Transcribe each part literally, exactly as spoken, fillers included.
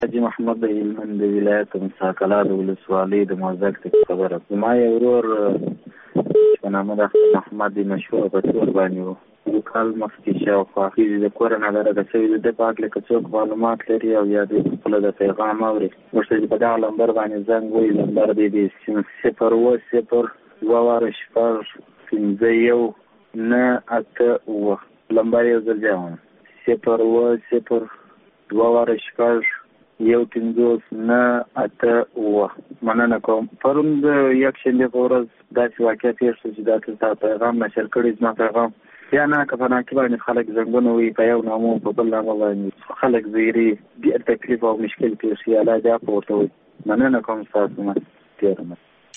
حاجي محمد د هلمند د ولایت مساکلا د ولسوالۍ د مازک څخه خبره کوم. ما یو ورور چې نامه د محمد مشهور په تور باندې وو، یو کال مخکې شاوخوا د کور نه درګه شوي د په هکله که څوک معلومات لري او یا د خپله د پیغام اوري، موږ ته په دغه لمبر باندې زنګ وایي. لمبر دی د صفر اووه صفر دوه واره شپږ پنځه یو نه اته اووه. لمبر یو ځل بیا وایم، صفر اووه صفر دوه واره شپږ یو پنځوس نه اته اووه. مننه کوم. پرون د یکشنبې په ورځ داسې واقعه تېر شو چې دا تا پیغام نشر کړی، زما پیغام بیا ناکه په ناکه باندې خلک زنګونه وایي په یو نامه په بل نامه باندې خلک زیري، ډېر تکلیف او مشکل پېښ شي. الله دې عفو ورته وایي. مننه کوم ستاسو نه تېره.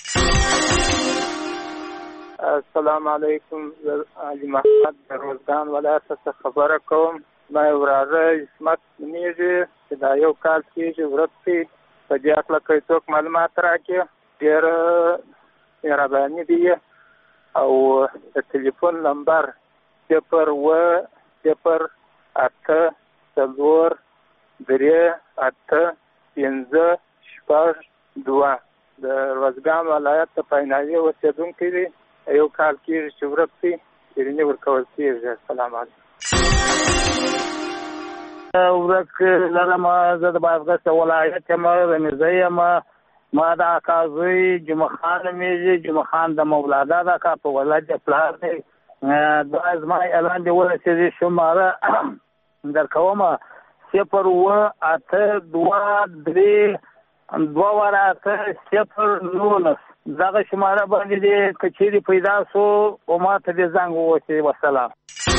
السلام علیکم. حاجي محمد د روزګان ولایت څخه خبره کوم. ما یو وراره عصمت نومېږي چې دا یو کال کېږي ورک شي. په دې هکله که څوک معلومات راکړي ډېره مهرباني دي. او د تلیفون نمبر صفر اووه صفر اته څلور درې اته پنځه شپږ دوه د روزګان ولایت د پایناوي اوسېدونکی دی. یو کال کېږي چې ورک شي، شیریني ورکول کېږي. السلام علیکم. ورک لرم زه د بازګشت ولایت یم، رمیزه یم. ما د اکا زوی جمعه خان نومېږي، جمعه خان د مولادا د اکا په ولایت پلار دی. دا زما اعلان دې ورسېدي شماره درکوم، صفر اووه اته دوه درې دوه واره اته صفر نولس. دغه شماره باندې دې که چیرې پیدا سو او ما ته دې زنګ ووهئ. وسلام.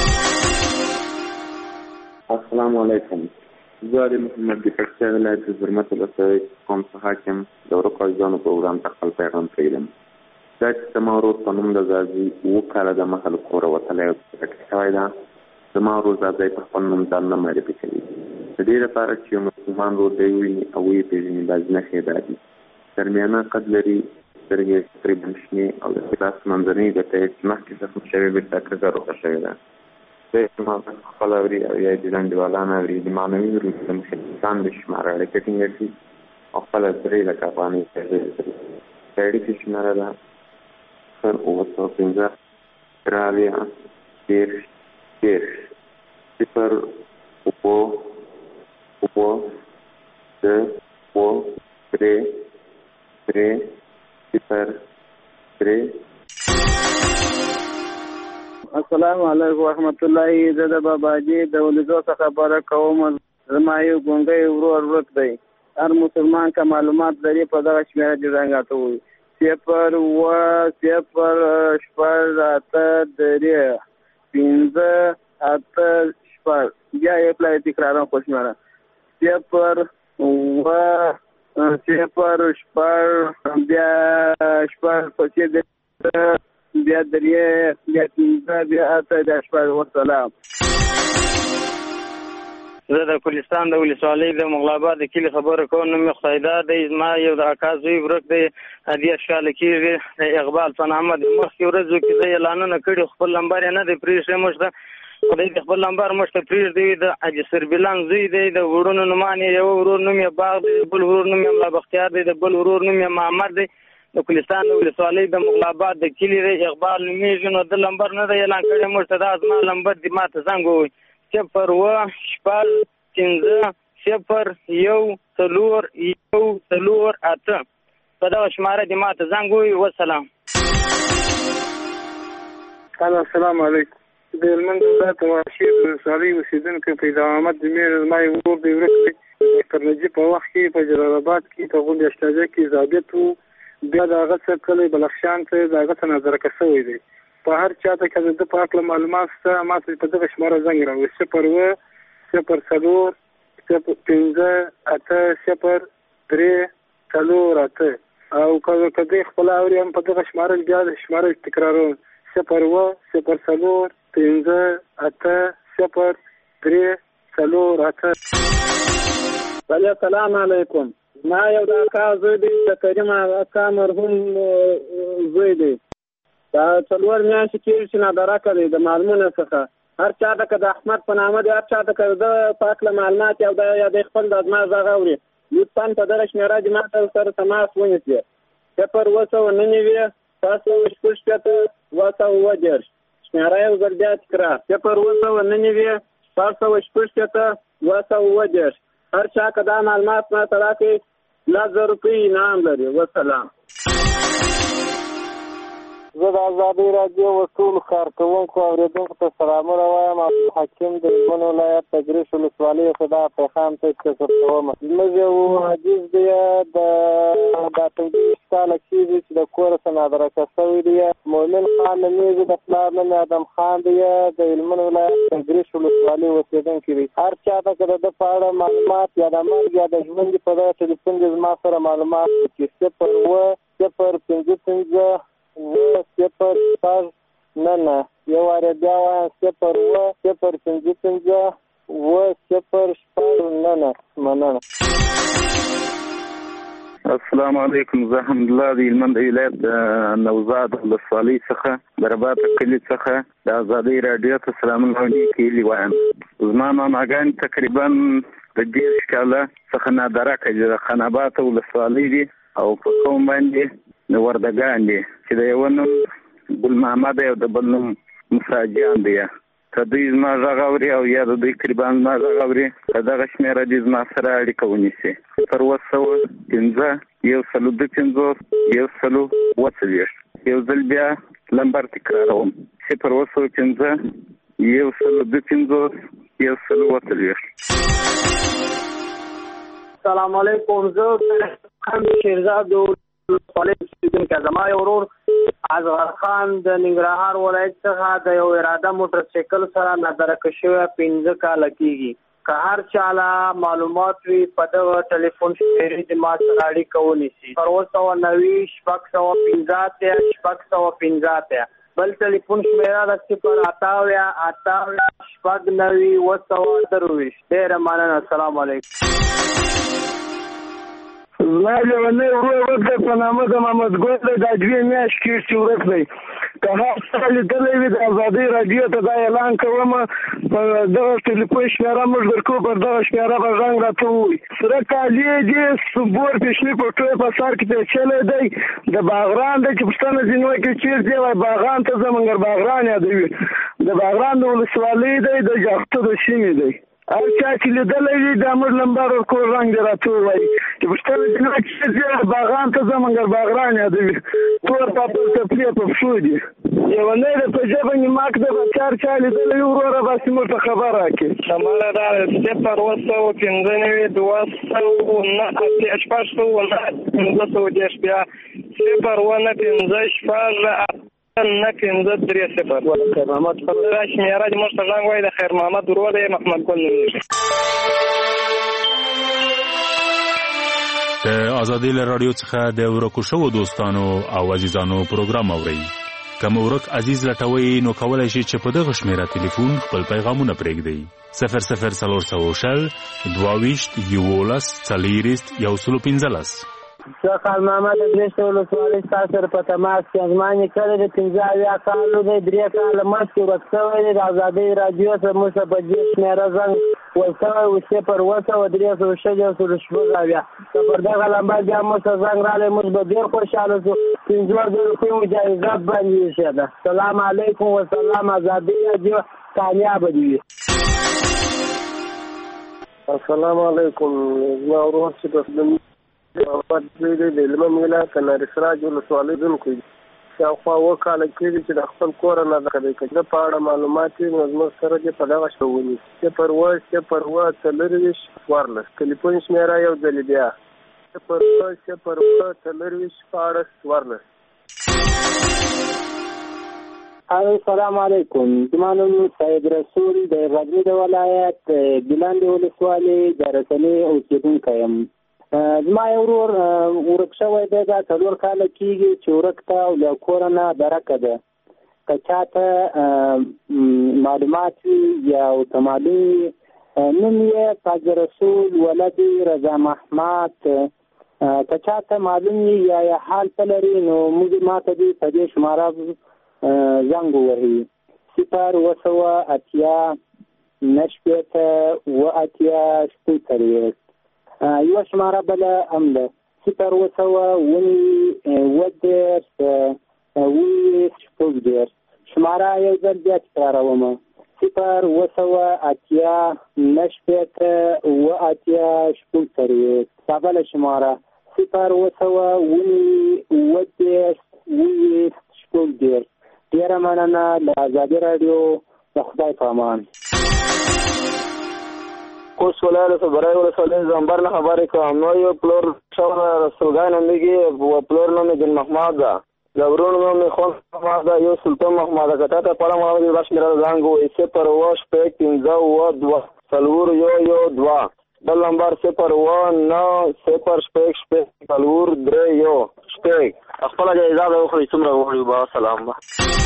السلام علیکم. زه د محمد د پکتیا ولایت د زرمت ولسوالۍ قوم څخه حاکم د ورکو عزیزانو پروګرام ته خپل پیغام پرېږدم. دا چې زما ورور په نوم د زازي اووه کاله دمخه له کوره وتلی او پکې شوی ده. زما ورور زازی په خپل نوم ځان نه معرفي کوي. د دې لپاره چې یو مسلمان ورور دی وویني او ویې پېژني، بعضې نښې دا دي: درمیانه قد لري، سترګې تقریبا شنې او د لاس منځنۍ ګوته یې چې مخکې زخم شوې بېرته کږه روغه شوې ده. ما خپل اوري او یا د انډیوالان اوري د معنوي روح د مخکې د شماره اړیکه ټینګه کړي او خپله درې لکه افغانۍ د اړیکې شماره ده صفر اووه سوه پنځه رابعه دېرش دېرش صفر اووه اووه دوه اووه درې درې صفر درې. السلام علیکم ورحمت الله. زه د باباجي د ولیدو څخه خبره کوم. زما یو ګونګی ورور ورک دی. هر مسلمان که معلومات لري په دغه شمېره دې زنګ راته ووایي: صفر اووه صفر شپږ اته درې پنځه اته شپږ. بیا یې پلای تکراروم خو شمېره: صفر اووه صفر شپږ بیا شپږ پسې د بیا درې بیا پنځه بیا اته بیا شپږ. وسلام. زه د کوهستان د ولسوالۍ د مغلاباد د کلي خبره کوم. نوم مې خدایدا دی. زما یو د اکا زوی ورک دی، دېرش کاله کېږي. د اقبال په نامه د مخکې ورځو کې زه اعلانونه کړي، خپل نمبر یې نه دی پرېښی. موږ ته خدای دې خپل نمبر موږ ته پرېږدي. د حاجي سربلان زوی دی. د وروڼو نومان یې یو ورور نوم یې باغ دی، بل ورور نوم یې ملا بختیار دی، د بل ورور نوم یې محمد دی. د کوهستان د ولسوالۍ د مغلاباد د کلي دی، اقبال نومېږي. نو د نمبر نه دی اعلان کړی. موږ ته دا زما نمبر دی، ما ته زنګ ووایي: صفر اووه شپږ پنځه صفر یو څلور یو څلور اته. په دغه شماره دې ما ته زنګ ووایي. وسلام. السلام علیکم. د هلمند ولایت واشیر ولسوالۍ اوسېدونکی پیدا احمد زمیر زما یو ورور دی ورک دی. د کرنجي په وخت کې په جلال آباد کې په غونډې اشتاجه کې ضابط وو. بیا د هغه څه کلی بلخشان ته د هغه څه نظرکه شوی دی. په هر چاته که د ده په هکله معلومات شته، ما ته په دغه شماره زنګ راوړي: صفر اووه صفر څلور صفر پنځه اته صفر درې څلور اته. او که دوی خپله اوري هم په دغه شماره بیا د شماره تکراروم: صفر اووه صفر څلور پنځه اته صفر درې څلور اته. السلام علیکم. ما یو د اکا زوی دی، د کریم اکا مرحوم زوی دی. دا څلور میاشتې کېږي چې نادرکه دی د معلومونو څخه. هر چا ته که د احمد په نامه دی، هر چا ته که د په هکله معلومات یا د خپل د ازما غږ اوري، لطفا په دغه شمېره دې ما ته سره تماس ونیسي. صفر اوه سوه نهه نوي شپږ سوه شپږ شپېته دوه سوه اووه دېرش. شمېره یو ځل بیا تکرار. صفر اوه سوه نهه نوي شپږ سوه شپږ شپېته دوه سوه اووه دېرش. هر چا که دا معلومات ما ته راکړي لس زره روپۍ انعام لري. وسلام. زه د ازادۍ راډیو و ټولو کارکوونکو او اورېدونکو ته سلامونه وایم. عبدالحکیم د هلمند ولایت د ګرېش ولسوالۍ څخه دا پیغام ته رسوم. زموږ یو حدیث دی د دا اته ویشت کاله کېږي چې د کوره څخه نادرکه شوی دی. مؤمن خان نومیږي، د پلار نوم یې ادم خان دی، د هلمند ولایت د ګرېش ولسوالۍ اوسېدونکی دی. هر چا ته که د ده په اړه معلومات یا د مرګ یا د ژوند په دغه ټلیفون دې زما سره معلومات وکړي. صفر اوه صفر پنځه پنځه اوه صفر شپږ نه نه. یو وارې بیا وایم صفر اوه صفر پنځه پنځه اوه صفر شپږ نه نه. مننه. السلام علیکم. زه حمدالله د هلمند ولایت نوزاد ولسوالۍ څخه د رباط کلي څخه د ازادۍ راډیو ته سلامونه او نیکې وایم. زما ماماګانې تقریبا د دېرش کاله څخه نادرکه دي، د خان آباد ولسوالۍ دي او په قوم باندې د وردګان دي چې د یو نوم ګل محمد او د بل نوم موسی جان دی. که دوی زما غږ اوري او یا د دوی قربان زما غږ اوري، که دغه شمېره دې زما سره اړیکه ونیسي. صفر اوه سوه پنځه یو سلو دوه پنځوس یو سلو اوه څلوېښت. یو ځل بیا لمبر تکراروم. صفر اوه سوه پنځه یو سلو دوه پنځوس یو سلو اوه څلوېښت. السلام علیکم. زه خان شیرزاد ولسوالۍ زما یو ورور اصغر خان د ننګرهار ولایت څخه د یو اراده موټرسایکل سره نادرکه شوی پنځه کاله کېږي. که هر چا له معلومات وي په دغه ټلیفون شمېرې دې ما سره اړیکه ونیسي. صفر اوه سوه نوي شپږ سوه پنځه اتیا شپږ سوه پنځه اتیا. بل ټلیفون شمېره د صفر اته اویا اته اویا شپږ نوي اوه سوه درویشت. ډېره مننه. السلام علیکم. زما لیونی ورور ورک دی په نامه د محمد ګل دی. دا دوې میاشتې کېږي چې ورک دی. که هر څه لیدلی وي د ازادۍ راډیو ته دا اعلان کوم، په دغه ټلیفون شمېره موږ درکوو، پر دغه شمېره به غږ راته ووایي. سره کالي دي، بور پیشني په ټوی په سر کې پیچلی دی. د باغران دی چې پوښتنه ځینې وکړي چېرته دی، وایي باغران ته ځه، مګر باغران یادوي. د باغران د ولسوالۍ دی، د جاغتو د سیمې دی. هر چا چې لیدلی وي دا موږ لمبر ورکوو، رنګ دې راته ووایي چې پوښتنه ځینې وکړي چېرته باغران ته ځه، مګر باغران یادوي. تور پاپل تپلې په پښو دي. لیونی دی په ژبه نیمک دی. بس هر چا لیدلی وي وروره بس موږ ته خبر راکړي. شماره دا ده صفر اوه سوه پنځه نوي دوه سوه نهه اتیا شپږ سوه نهه پنځه سوه دېرش. بیا صفر اوه نهه پنځه شپږ نه پنځه درې صفر. خیر محمد دا شمېره دې موږ ته غږ وایي. د خیر محمد ورور دی، محمد ګل نومېږي. د ازادۍ له راډیو څخه د ورکو شوو دوستانو او عزیزانو پروګرام اورئ. که مو ورک عزیز لټوئ نو کولی شئ چې په دغه شمېره تلیفون خپل پیغامونه پرېږدئ. صفر صفر څلور سوه شل دوه ویشت یولس څلېرویشت یو سلو پنځلس. زه خان محمد د ګرېش ولسوالۍ ستا سره په تماس کې یم. زما نیکه دی، د پنځه اویا کالو دی، درې کاله مخکې ورک شوی دی. د ازادۍ راډیو ته موږ ته په دې شمېره زنګ ورشوی و صفر اوه سوه درې سوه شل یو سلو شپږ اویا. که پر دغه لمبر بیا موږ ته زنګ راغلی موږ به ډېر خوشحاله شو. پنځه زره روپۍ مو جایزه باندې ایښې ده. سلام علیکم وسلام. ازادۍ راډیو کامیابه دې وي. السلام علیکم. زما ورور چې د محمد زوی دی، د هلمند ولایت د ناري سراج ولسوالۍ ځونکی دی. شاوخوا اووه کاله کېږي چې د خپل کوره نادرکه دی. که د په اړه معلومات وي نو زموږ سره دې په دغه شته ونیسي. صفر اوه صفر اوه څلېرویشت څوارلس. ټلیفون شمېره یو ځلې بیا صفر اوه صفر اوه څلېرویشت شپاړس څوارلس. السلام علیکم. زما نوم سید رسول د غزني د ولایت ګیلان د ولسوالۍ د رسنۍ اوسېدونکی یم. زما یو ورور ورک شوی دی. دا څلور کاله کېږي چې ورک ته او له کوره نه درکه ده. که چاته معلومات وي یا ورته معلوم وي، نوم یې تاج رسول ولد رضا محمد. که چاته معلوم وي یا یې حال څه لري نو موږ ما ته دې په دې شماره زنګ ووهي. صفر اوه سوه اتیا نهه شپېته اوه اتیا شپږ څلوېښت. یوه شماره بله هم ده صفر اوه سوه اووه اووه دېرش اوه ویشت شپږ دېرش. شماره یو ځل بیا تکرارومه صفر اوه سوه اتیا نهه شپېته اوه اتیا شپږ څلوېښت. دا بله شماره صفر اوه سوه اووه اووه دېرش اوه ویشت شپږ دېرش. ډېره مننه له ازادي راډیو. د خدای په امان. خوست ولایت برای ولسوالی زنبر نه خبرې کوم. نو یو پلور شونه رسولګای نومیږي و پلور نوم یې ګل محمد ده. د ورونو نوم یې خون محمد ده. یو سلطان محمد ده. که تا ته پړه محمد باش میرا زنګ وایي صفر اوه شپږ پنځه اوه دوه څلور یو یو دوه. بل نمبر صفر اوه نهه صفر شپږ شپږ څلور درې یو شپږ. خپله جایزه به وخوري څومره وخوري به. سلام به.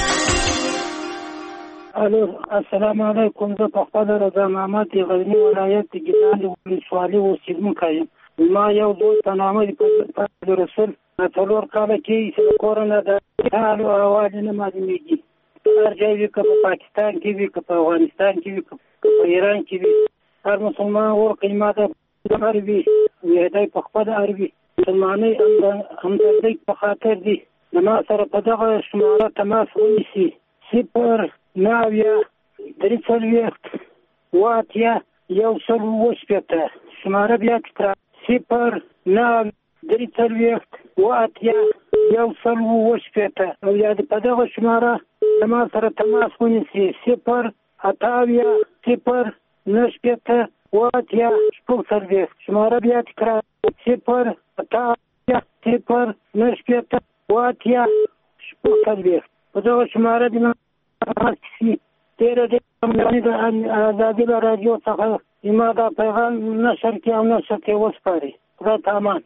الو السلام علیکم. زه په خپله رضا محمد د غزني ولایت د ګیلان ولسوالۍ اوسېدونکی یم. ما یو دوست په نامه د رسول څلور کاله کېږي چې له کوره نه د حال او احوال یې نه معلومېږي. هر ځای وي که په پاکستان کې وي که په افغانستان کې وي که په ایران کې وي هر مسلمان ورکوي ما ته هر وي وحدی په خپله هر وي مسلمانۍ همدردۍ په خاطر دي د ما سره په دغه شماره تماس ونیسي صفر نهه اویا درې څلوېښت اوه اتیا یو سل اوه شپېته. شماره بیا تکرار صفر نهه درې څلوېښت اوه اتیا یو سل اوه شپېته. او یا په دغه شماره د ما سره تماس ونیسي صفر اته اویا صفر نهه شپېته اوه اتیا شپږ څلوېښت. شماره بیا تکرار صفر اته اویا صفر نهه شپېته اوه اتیا شپږ څلوېښت. په دغه شماره د تیره د ازادي راډیو څخه زما دا پیغام نشر کړي او نشر کړي وسپاري. خدای ته امان.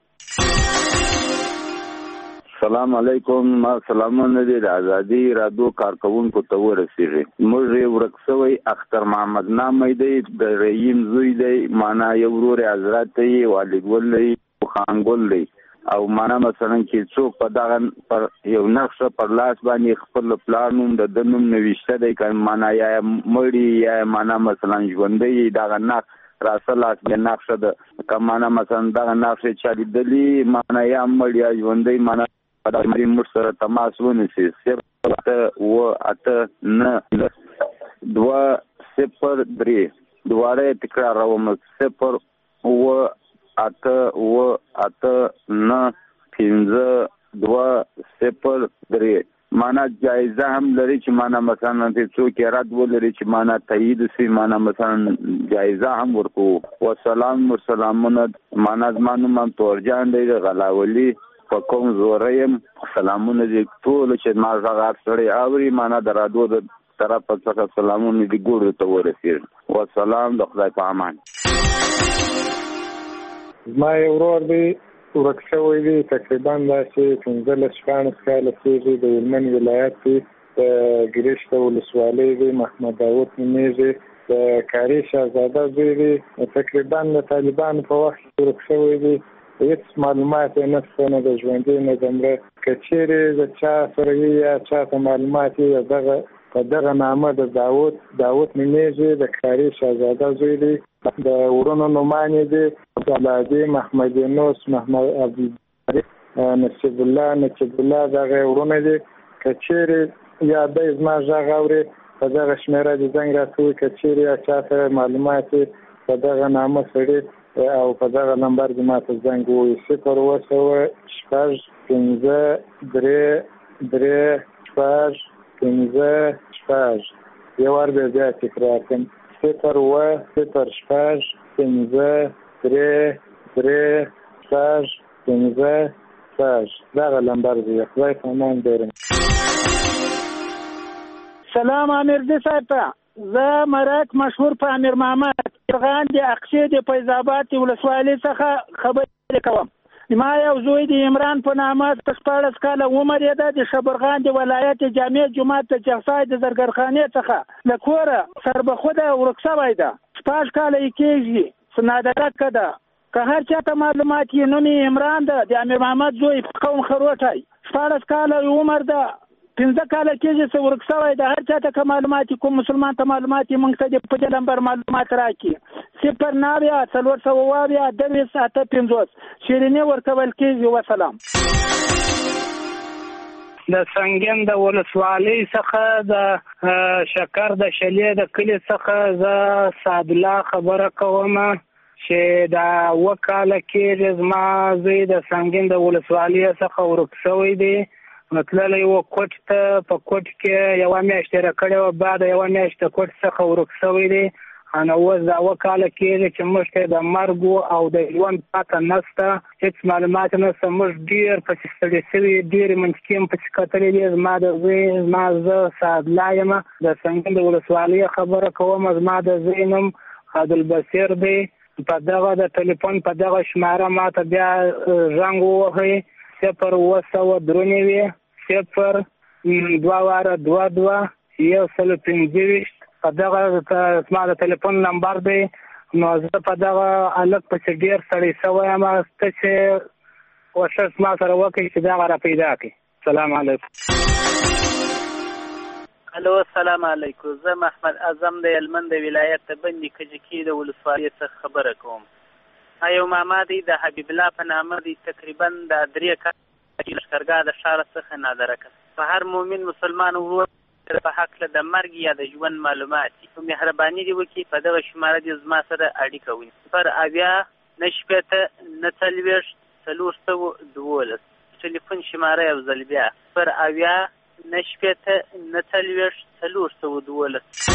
السلام علیکم. ما سلامونه دي د ازادي راډیو کارکونکو ته ورسېږي. موږ یې ورک شوی اختر محمد نامه دی د رحیم زوی دی. معنا یو ورور حضرت دی والدګل دی خانګل دی او معنا مثلا چې څوک په دغه پر یو نقشه پر لاس باندې خپل پلان نوم د د نوم نوشته دی که معنا یا مړي یا معنا مثلا ژوندی دغه نقش راسه لاس د نقشه ده که معنا مثلا دغه نقشه چا لیدلي معنا یا مړي یا ژوندی معنا په دغه مړي موږ سره تماس ونیسي صفر اته اوه اته نهه دوه صفر درې. دوباره یې تکراروم صفر اوه اته اوه اته نهه پنځه دوه صفر درې. معنا جایزه هم لري چې معنا مثلا څوک یې رد ولري چې معنا تایید شي معنا مثلا جایزه هم ورکوو. وسلام ورسلامونه. معنا زما نوم هم تورجان دی غلاولي په کوم زوره یم. سلامونه دي ټولو چې ما غږ هر سړی اوري معنا د راډیو د طرفه څخه سلامونه دي ګورو ته ورسېږي. وسلام. د خدای په امان. زما یو ورور دی ورک شوی دی تقریبا داسې پنځلس شپاړس کاله کېږي د هلمند ولایت کې د ګرشت ولسوالۍ دی. محمد داود نومېږي. د کاري شهزاده زوی دی. تقریبا د طالبانو په وخت کې ورک شوی دی. هېڅ معلومات یې نشته نه د ژوندي نه د مړه. که چېرې د چا سره وي یا چا ته معلومات یې دغه په دغه نامه د داود داود نومېږي د کاري شهزاده زوی دی. د ورونو نومانې دي عبدالعادي محمد یونس محمد عبدالباري نصیب الله نصیب الله دغه ورونه دي. که چېرې یا دی زما غږ اوري په دغه شمېره د زنګ راکوي. که چېرې یا چا سره معلومات په دغه نامه سړي او په دغه نمبر دې ما ته زنګ ووایي صفر اوه سوه شپږ پنځه درې درې شپږ پنځه شپږ. یو وار بیا بیا تکرار کړم صفر اوه صفر شپږ پنځه درې درې شپږ پنځه شپږ. دغه نمبر دی. خدای په امان. ډېر سلام امیرزي صاحب. زه مرک مشهور په امیر محمد افغان د اقصی د فیض آباد ولسوالۍ څخه خبرې کوم. ما یو زوی د عمران په نامه شپاړس کاله عمر یې ده. د شبرغان د ولایت جامع جومات د چغسای د زرګرخانې څخه له کوره سربخوده ورک شوی ده. شپږ کاله یې کېږي. سنادرکه ده. که هر چا ته معلومات یې نوم یې عمران ده. د امیر محمد زوی قوم خروټی. شپاړس کاله عمر ده. پنځه کاله کېږي چې ورک شوی د هر چا ته معلومات کوم مسلمان ته معلومات موږ ته د په دې نمبر معلومات راکړي صفر نوي څلور سوه اویا دویست اته پنځوس شیریني ورکول کېږي. وسلام. د سنگین د ولسوالۍ څخه د شکر د شلې د کلي څخه زه سعدالله خبره کوم چې دا اوه کاله کېږي زما زوی د سنگین د ولسوالۍ څخه ورک شوی دی. تللی و کوټ ته، په کوټ کې یوه میاشت تېره کړې وه، بعد یوه میاشت د کوټ څخه ورک شوی دی. نو اوس دا اوه کاله کېږي چې موږ ته د مرګ او د ژوند پته نشته، هېڅ معلومات نشته. موږ ډېر پسې ستړي شوي، ډېرې منطقې هم پسې کتلې دي. زما د زوی زما زه سعدالله یم، د سنګین د ولسوالۍ خبره کوم. زما د زوی نوم عبدالبصیر دی. په دغه د ټلیفون په دغه شماره ما ته بیا زنګ ووهئ صفر اوه سوه درې نوي صفر دوه واره دوه دوه یو سل پنځه ویشت په دغه زما د ټلیفون نمبر دی. نو زه په دغه هلک پسې ډېر ستړی شوی یم، ته چې کوشش ما سره وکړئ چې دغه را پیدا کړئ. السلام علیکم. الو السلام علیکم. زه محمد اعظم د هلمند ولایت د بندي کجکي د ولسوالۍ څخه خبره کوم. یو ماما دی د حبیب الله په نامه دی، تقریبا د درې کاله لښکرګاه د ښار څخه نادره کړ. په هر مؤمن مسلمان ورور په حق د مرګ یا د ژوند معلومات په مهرباني دی وکړي په دغه شماره دی زما سره اړیکه ونیسي پر اویا نه شپېته نه څلوېښت څلور سوه دولس ټلیفون شماره یو ځل بیا پر اویا نه شپېته نه څلوېښت څلور سوه دولس.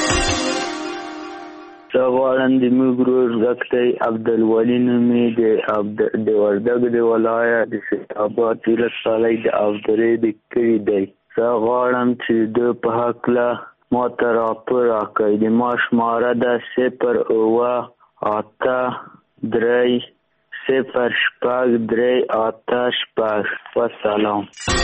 زه غواړم د موږ ورور غږ دی عبدالولي نوم یې د وردګ د ولایت د سیدآباد ولسوالۍ د اودرې د کلي دی. زه غواړم چې د په هکله ما ته راپور راکړئ. د ما شماره ده صفر اوه اته درې صفر شپږ درې اته شپږ. وسلام.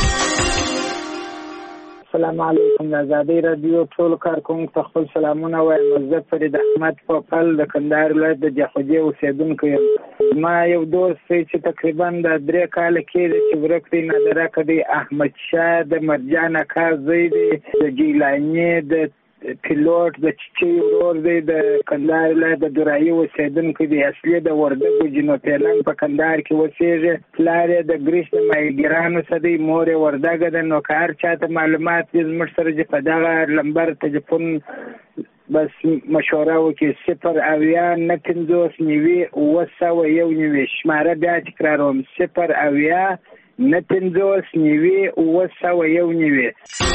السلام علیکم. د ازادۍ راډیو ټولو کارکوونکو ته خپل سلامونه وایم. زه فرید احمد پوپل د کندهار ولایت د جاخوجې اوسېدونکی یم. ما یو دوست دی چې تقریبا د درې کاله کېږي چې ورک دی، نادره کړی. احمدشاه د مرجان اکا زوی دی، د جیلاني د پیلوټ د چچي ورور دی، د کندهار ولایت د درایي اوسېدونکی دی. اصلي د وردګو جنوب پیلان په کندهار کې اوسېږي. پلار یې د ګریش د ماهیګیرانو څخه دی، مور یې وردګه ده. نو که هر چا ته معلومات دي زموږ سره چې په دغه نمبر تلیفون بس مشوره وکړي. صفر اویا نه پنځوس نوي اوه سوه یو نوي. شماره بیا تکراروم صفر اویا نه پنځوس نوي اوه سوه یو نوي.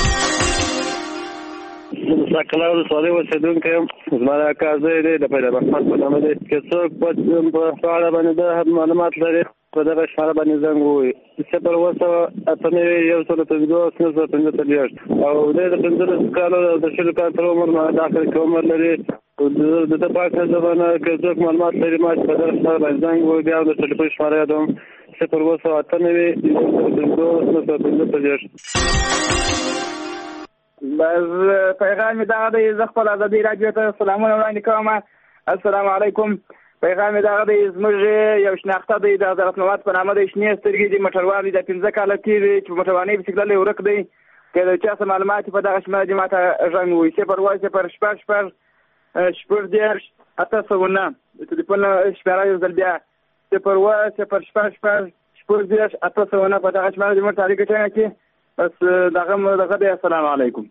مساکله ولسوالۍ اوسېدونکی یم. زما د اکا زوی دی د پیدا محمد په نامه دی. که څوک په اړه باندې د معلومات لري په دغه شماره باندې زنګ ووهي صفر اوه سوه اته نوي یو سل پنځوس نهه سوه پنځه څلوېښت. او دی د پنځلسو کالو د شلو کالو تر عمر دا کال کې عمر لري. د ده پاک زبانه که څوک معلومات لري ما چې په دغه شماره باندې زنګ ووهي. بیا د ټلیفون شماره یادوم صفر اوه سوه اته نوي یو سل پنځوس نهه سوه پنځه څلوېښت. بس پیغام می دغه دی. زه خپل ازادۍ راډیو ته سلامونه وړاندې کوم. السلام علیکم. پیغام می دغه دی. زموږ یو شناخته دی د حضرت محمد په نامه دی، شنې سترګې دي، موټروان دی، د پنځه کاله کېږي چې په موټروانۍ پسې تللی ورک دی. که د چا څه معلومات په دغه شماره دي ما ته غږ ووایي صفر اوه صفر شپږ شپږ شپږ دېرش اته سوه نه. د ټلیفون شماره یو ځل بیا صفر اوه صفر شپږ شپږ شپږ دېرش اته سوه نه. په دغه شماره دې موږ ته اړیکه ټینګه کړي. بس دغه دغه دی. السلام علیکم.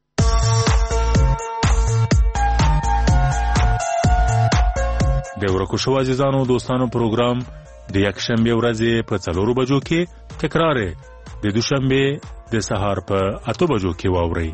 د ورکو شو عزیزانو دوستانو پروګرام د یکشنبه ورځې په څلورو بجو کې تکرار د دوشنبه د سهار په اته بجو کې واوري.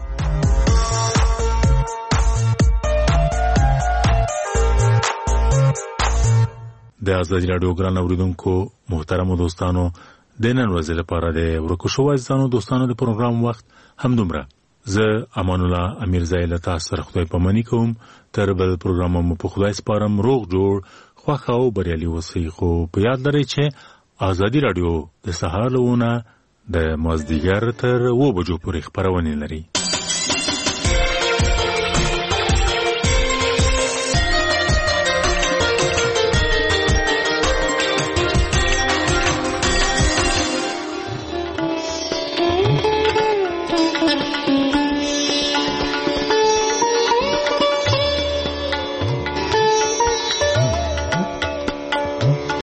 د ازادي راډیو ګران اوریدونکو محترم دوستانو د نن ورځې لپاره د ورکو شو عزیزانو دوستانو د پروګرام وخت هم دومره. زه امان الله امیر زایل تاسو سره خدای پاماني کوم. تر بل پروګرام مو په خدای سپارم. روغ جوړ خوښ او بریالي اوسئ. خو په یاد لرئ چې ازادي راډیو د سهار لونه د مازدیګر تر اوه بجو پورې خپرونې لري.